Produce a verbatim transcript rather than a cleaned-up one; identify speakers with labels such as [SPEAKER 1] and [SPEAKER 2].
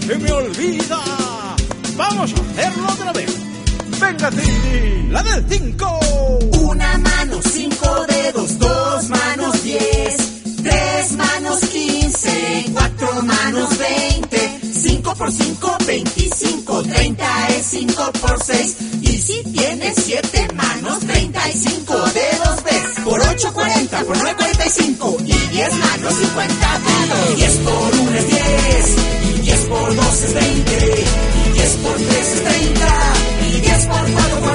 [SPEAKER 1] se me olvida. Vamos a hacerlo otra vez. Venga, Cindy, la del cinco.
[SPEAKER 2] Una mano, cinco dedos, dos manos, diez. Tres manos, quince. Cuatro manos, veinte. Cinco por cinco, veinticinco. Treinta es cinco por seis. Y si tienes siete manos, treinta y cinco dedos ves. Por ocho, cuarenta. Por nueve, cuarenta y cinco. Y diez manos, cincuenta dedos. Diez por uno es diez. Y diez por dos es veinte. Y diez por tres es treinta. Y diez por cuatro